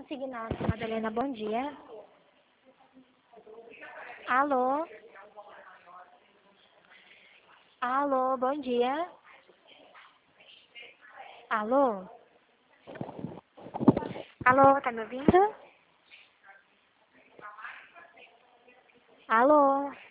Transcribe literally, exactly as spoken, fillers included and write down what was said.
consignados, Madalena, bom dia. Alô? Alô, bom dia. Alô? Alô, tá me ouvindo? Alô?